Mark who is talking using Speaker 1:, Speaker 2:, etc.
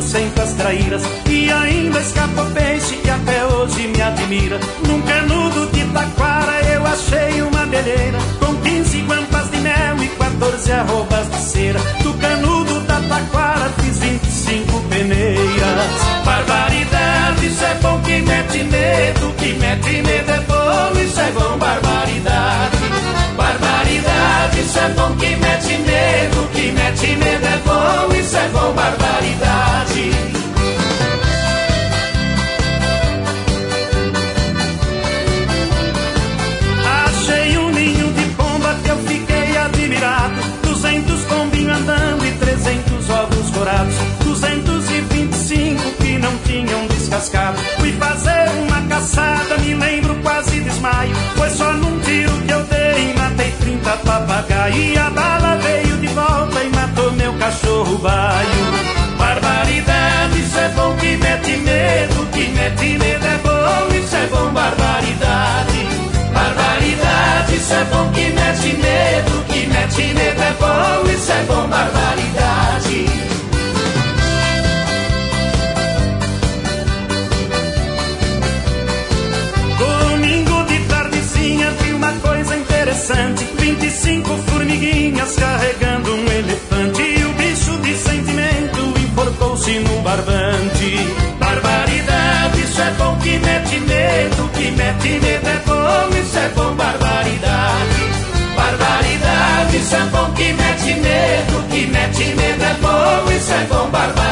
Speaker 1: trocentas traíras, e ainda escapa o peixe que até hoje me admira. Num canudo de taquara eu achei uma beleira, com 15 guampas de mel e 14 arrobas de cera. Do canudo da taquara fiz 25 peneiras. Barbaridade, isso é bom que mete medo, que mete medo é bom, isso é bom, barbaridade. Barbaridade, isso é bom que mete medo, que mete medo é bom, isso é bom, barbaridade. Achei um ninho de pomba que eu fiquei admirado, 200 pombinhos andando e 300 ovos corados, 225 que não tinham descascado. Fui fazer uma caçada, me lembro quase desmaio, foi só num tiro que eu dei, matei 30 papagaios, e a bala veio de volta e matou meu cachorro baio. Barbaridade, isso é bom que mete medo, que mete medo é bom, isso é bom, barbaridade. Barbaridade, isso é bom que mete medo, que mete medo é bom, isso é bom, barbaridade. Coisa interessante, 25 formiguinhas carregando um elefante, e o bicho de sentimento enforcou-se num barbante. Barbaridade, isso é bom que mete medo, que mete medo é bom, isso é bom, barbaridade. Barbaridade, isso é bom que mete medo, que mete medo é bom, isso é bom, barbaridade.